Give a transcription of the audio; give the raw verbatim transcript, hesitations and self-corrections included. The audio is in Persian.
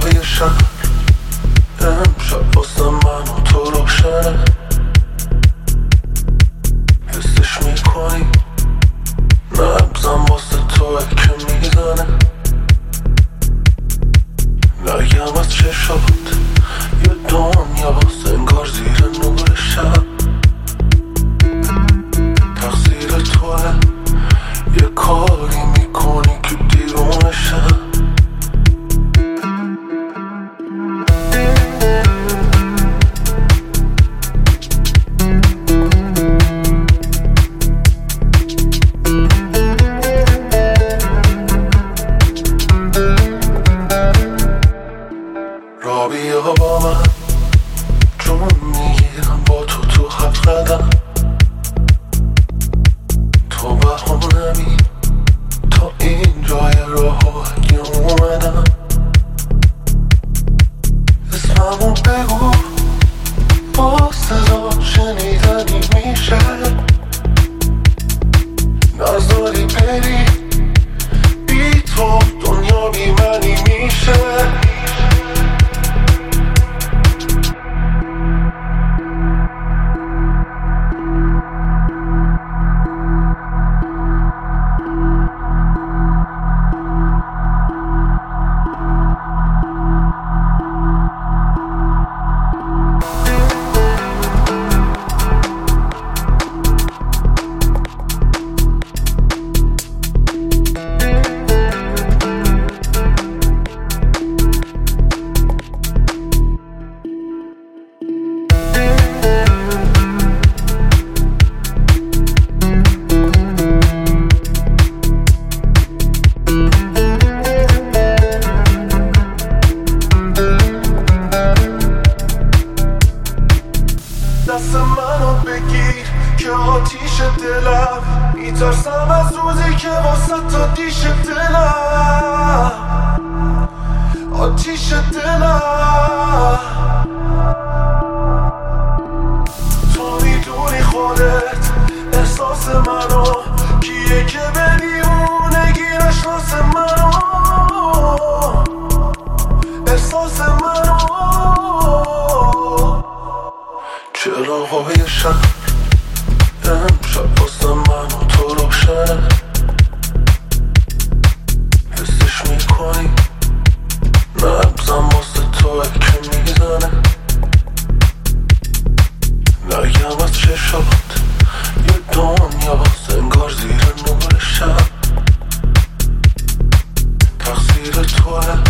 های شهر امشب واسه من و تو روشنه، حسش میکنی نبزم واسه توه که میزنه. نگم از چشات یه دنیاست انگار زیر نور شب، تقصیر توه یه کاری میکنی که دیرونه شب. را بیا با من جون میگیرم با تو تو هفت قدم، تو بهانمی تا این جای راه اگه اومدم. اسممو بگو با صدا شنیدنی میشه، نذاری بری بی تو دنیا بی منی میشه. دست منو بگیر که آتیش دلم، میترسم از روزی که واسه تا دیش دلم، آتیش دلم. تو میدونی خودت احساس منو، کیه که به دیوونگی نشناس منو، احساس منو. چراغای شهر امشب واسه من و تو روشنه، حسش میکنی نبزم واسه توه که میزنه. نگم از چشات یه دنیاست انگار زیر نور شب، تقصیر توه